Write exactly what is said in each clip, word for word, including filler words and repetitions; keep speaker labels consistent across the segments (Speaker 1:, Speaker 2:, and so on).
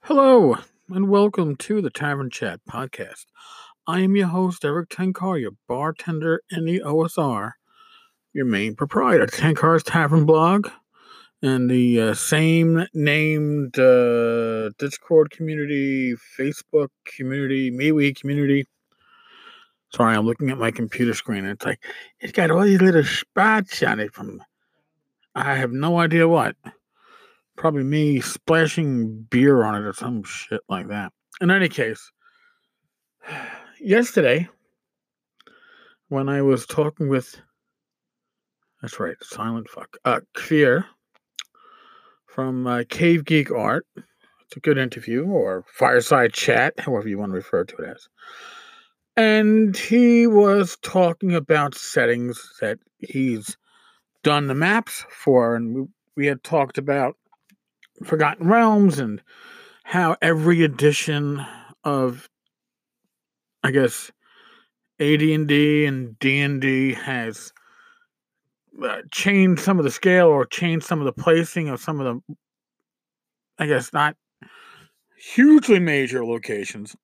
Speaker 1: Hello, and welcome to the Tavern Chat podcast. I am your host, Eric Tenkar, your bartender in the O S R, your main proprietor, Tenkar's Tavern blog, and the uh, same named uh, Discord community, Facebook community, MeWe community. Sorry, I'm looking at my computer screen, and it's like, it's got all these little spots on it from, I have no idea what. Probably me splashing beer on it or some shit like that. In any case, yesterday, when I was talking with, that's right, silent fuck, uh, Kfir from uh, Cave Geek Art. It's a good interview, or fireside chat, however you want to refer to it as. And he was talking about settings that he's done the maps for, and we, we had talked about Forgotten Realms and how every edition of, I guess, A D and D and D and D has uh, changed some of the scale or changed some of the placing of some of the, I guess, not hugely major locations,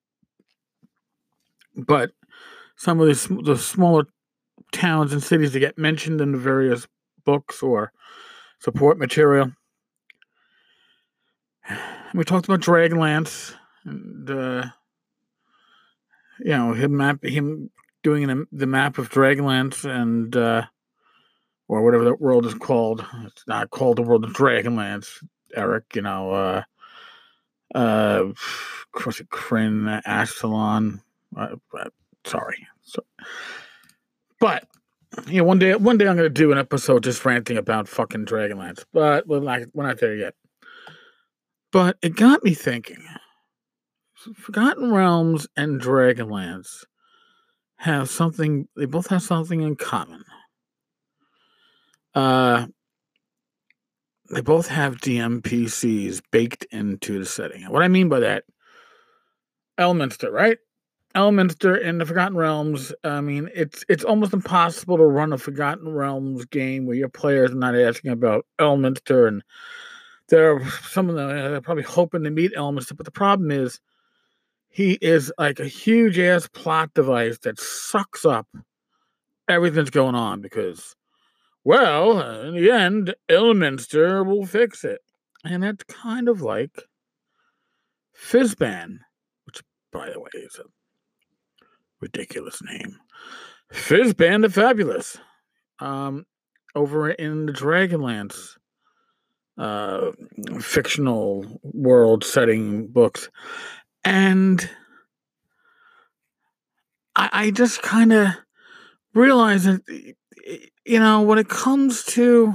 Speaker 1: but some of the, the smaller towns and cities that get mentioned in the various books or support material. We talked about Dragonlance and, uh, you know, him map, him doing a, the map of Dragonlance and, uh, or whatever that world is called. It's not called the world of Dragonlance, Eric, you know, uh, uh, of course, Kryn, Ashtalon, uh, uh, sorry. So, but, you know, one day, one day I'm going to do an episode just ranting about fucking Dragonlance, but we're not, we're not there yet. But it got me thinking. Forgotten Realms and Dragonlance have something, they both have something in common. Uh, they both have D M P Cs baked into the setting. What I mean by that, Elminster, right? Elminster in the Forgotten Realms, I mean, it's it's almost impossible to run a Forgotten Realms game where your players are not asking about Elminster, and there are some of them are probably hoping to meet Elminster, but the problem is he is like a huge ass plot device that sucks up everything that's going on because, well, in the end, Elminster will fix it. And that's kind of like Fizban, which, by the way, is a ridiculous name. Fizban the Fabulous. Um, over in the Dragonlance uh, fictional world setting books. And I, I just kind of realize that, you know, when it comes to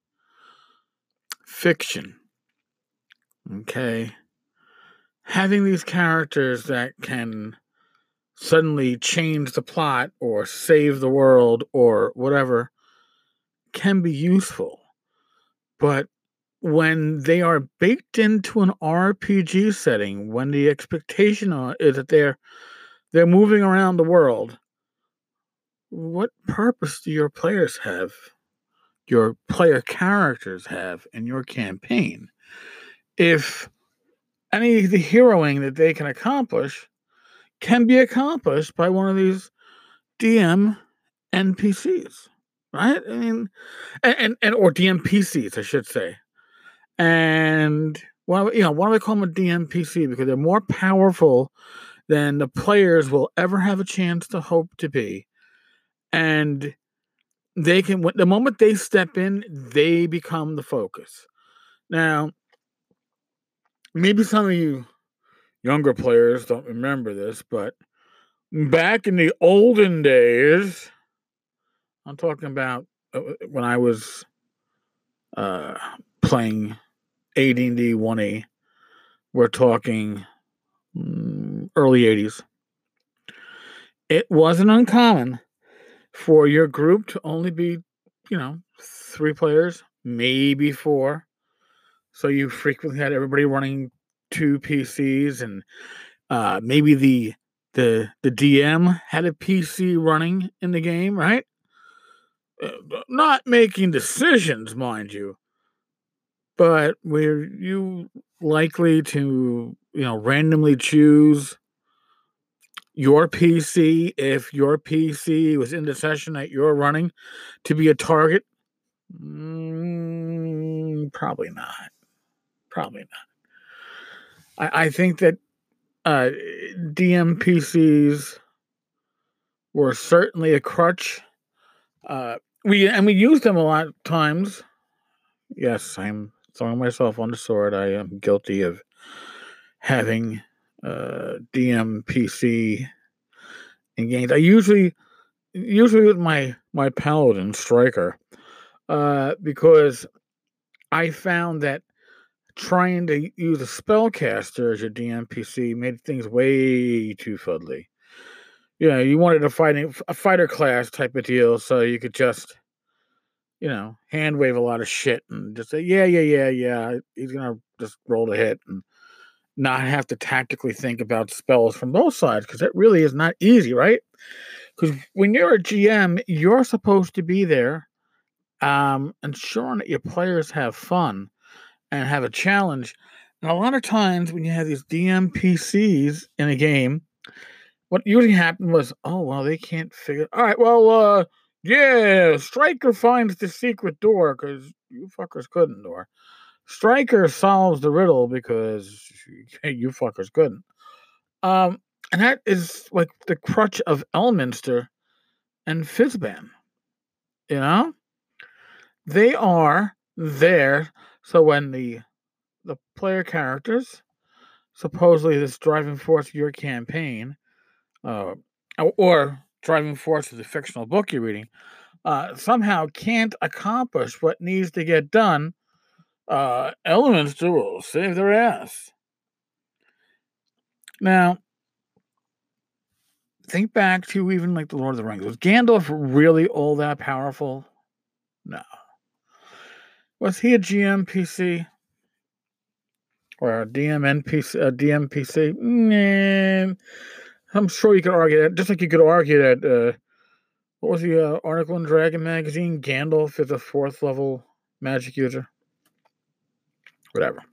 Speaker 1: fiction, okay, having these characters that can suddenly change the plot or save the world or whatever can be useful. But when they are baked into an R P G setting, when the expectation is that they're they're moving around the world, what purpose do your players have, your player characters have in your campaign, if any of the heroing that they can accomplish can be accomplished by one of these D M N P Cs, right? I mean, and, and, and or D M P Cs, I should say. And why, you know, why do I call them a D M P C? Because they're more powerful than the players will ever have a chance to hope to be. And they can, the moment they step in, they become the focus. Now, maybe some of you younger players don't remember this, but back in the olden days, I'm talking about when I was uh, playing A D and D one E, we're talking mm, early eighties. It wasn't uncommon for your group to only be, you know, three players, maybe four. So you frequently had everybody running two P Cs, and uh, maybe the the the D M had a P C running in the game, right? Uh, not making decisions, mind you, but were you likely to you know, randomly choose your P C if your P C was in the session that you're running to be a target? Mm, probably not. Probably not. I, I think that uh, D M P Cs were certainly a crutch. Uh, we and we used them a lot of times. Yes, I'm throwing myself on the sword. I am guilty of having uh, D M P C in games. I usually usually with my my paladin striker, uh, because I found that trying to use a spellcaster as your D M P C made things way too fuddly. You know, you wanted a fighting a fighter class type of deal, so you could just, you know, hand wave a lot of shit and just say, yeah, yeah, yeah, yeah. He's gonna just roll the hit and not have to tactically think about spells from both sides, because that really is not easy, right? Because when you're a G M, you're supposed to be there, um, ensuring that your players have fun and have a challenge. And a lot of times when you have these D M P Cs in a game, what usually happened was, oh, well, they can't figure. All right, well, uh, yeah, Striker finds the secret door because you fuckers couldn't, or Striker solves the riddle because you fuckers couldn't. Um, and that is like the crutch of Elminster and Fizban. You know, they are there. So when the the player characters, supposedly this driving force of your campaign, uh, or driving force of the fictional book you're reading, uh, somehow can't accomplish what needs to get done, uh, Elminster will save their ass. Now, think back to even like the Lord of the Rings. Was Gandalf really all that powerful? No. Was he a G M P C or a D M N P C? A D M P C? Nah. I'm sure you could argue that. Just like you could argue that. Uh, what was the uh, article in Dragon Magazine? Gandalf is a fourth level magic user. Whatever.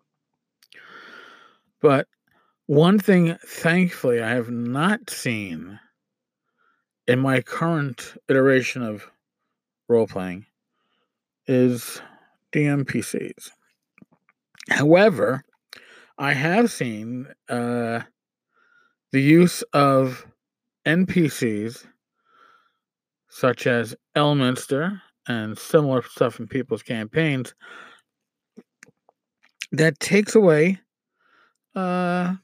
Speaker 1: But one thing, thankfully, I have not seen in my current iteration of role playing is D M P Cs. However, I have seen uh, the use of N P Cs such as Elminster and similar stuff in people's campaigns that takes away uh,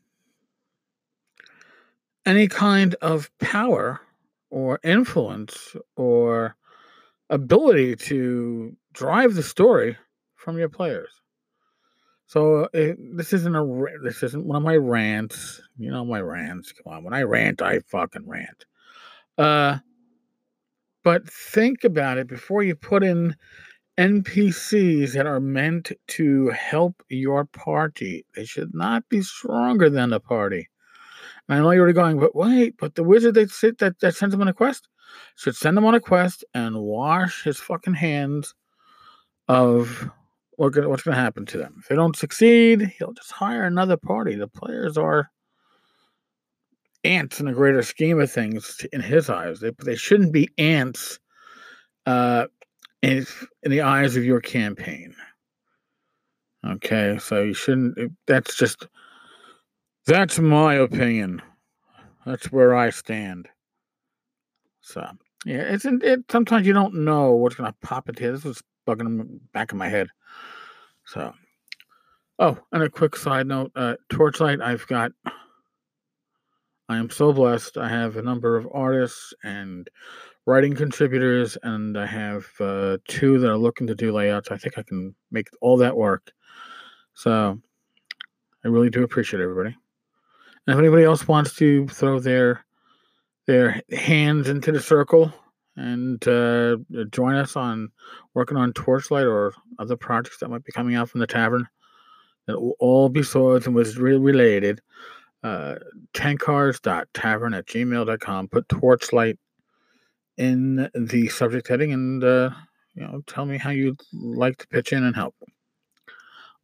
Speaker 1: any kind of power or influence or ability to drive the story from your players. So it, this isn't a this isn't one of my rants. You know my rants. Come on, when I rant, I fucking rant. Uh, but think about it before you put in N P Cs that are meant to help your party. They should not be stronger than the party. And I know you're already going, but wait, but the wizard that sit that, that sends him on a quest should send him on a quest and wash his fucking hands of what, what's going to happen to them. If they don't succeed, he'll just hire another party. The players are ants in a greater scheme of things in his eyes. They, they shouldn't be ants uh, in, in the eyes of your campaign. Okay, so you shouldn't. That's just. That's my opinion. That's where I stand. So yeah, it's it. Sometimes you don't know what's gonna pop into here. This was bugging in the back of my head. So, oh, and a quick side note: uh, Torchlight. I've got. I am so blessed. I have a number of artists and writing contributors, and I have uh, two that are looking to do layouts. I think I can make all that work. So, I really do appreciate everybody. And if anybody else wants to throw their their hands into the circle and uh, join us on working on Torchlight or other projects that might be coming out from the tavern, that will all be swords and was related. Uh, tankcars.tavern at gmail dot com. Put Torchlight in the subject heading and uh, you know, tell me how you'd like to pitch in and help.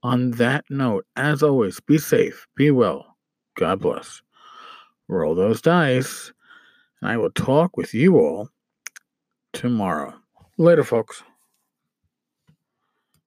Speaker 1: On that note, as always, be safe, be well, God bless. Roll those dice, and I will talk with you all tomorrow. Later, folks.